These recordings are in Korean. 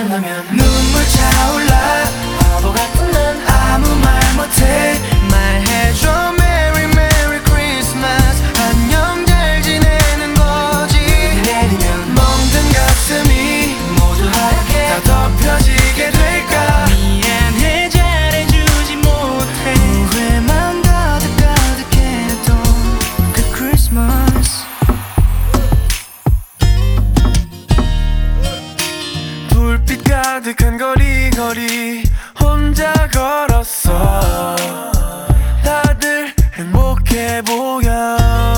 만나면 눈물 차올라. 바보 같은 난 아무 말 못해. 말해줘 Merry Merry Christmas. 안녕 잘 지내는 거지. 내리면 멍든 가슴이 모두 하얗게 다 덮여지게 될까. 미안해 잘해주지 못해. 후회만 가득가득했던 그 크리스마스. 불빛 가득한 거리 혼자 걸었어. 다들 행복해 보여.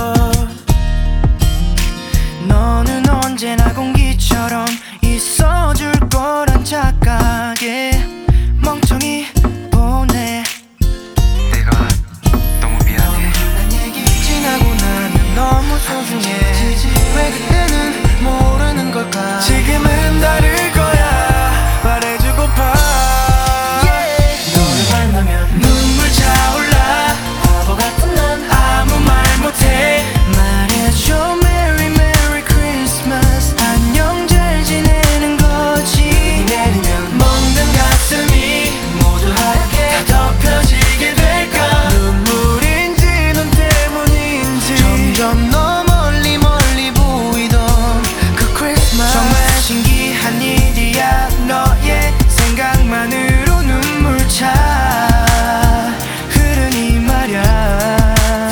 너는 언제나 공기처럼 있어줄 거란 착각에 멍청이 보내. 내가 너무 미안해. 난 얘기 지나고 나면 너무 소중해. 왜 그때는 모르는 걸까. 지금은 다를 거야. 말해주고파. 너를 만나면 눈물 차올라. 바보 같은 난 아무 말 못해. 말해줘 Merry Merry Christmas. 안녕 잘 지내는 거지. 내리면 멍든 가슴이 모두 하얗게 다 덮여지게 될까. 눈물인지 눈 때문인지 점점 너 멀리 멀리 보이던 그 크리스마스. 정말 신기한 일이야. 너의 생각만으로 눈물 차 흐르니 말야.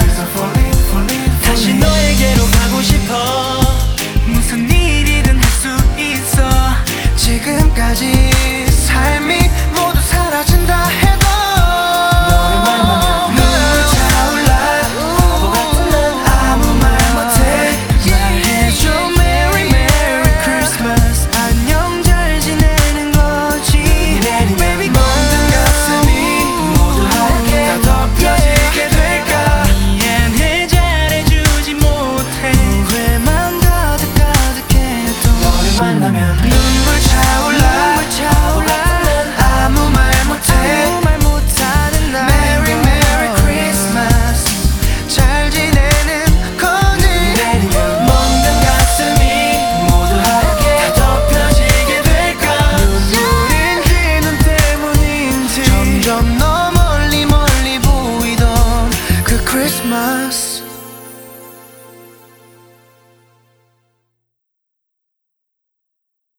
다시 너에게로 가고 싶어. 무슨 일이든 할 수 있어. 지금까지 삶이 모두 사라진다 해도 너를 만나면 눈물 차올라. 바보 같은 난 아무 말 못해. 말해줘 Merry Merry Christmas. 안녕 잘 지내는 거지. Baby 멍든 가슴이 모두 하얗게 다 덮여지게 될까. 미안해 잘해주지 못해. 후회만 가득가득했던 너를 만나면 눈물 차올라. 바보 같은 난 아무 말 못해. 못하는 나 Merry Merry Christmas. 잘 지내는 거니. 내리면 멍든 가슴이 모두 하얗게 다 덮여지게 될까. 눈물인지 눈 때문인지 점점 너 멀리 멀리 보이던 그 크리스마스.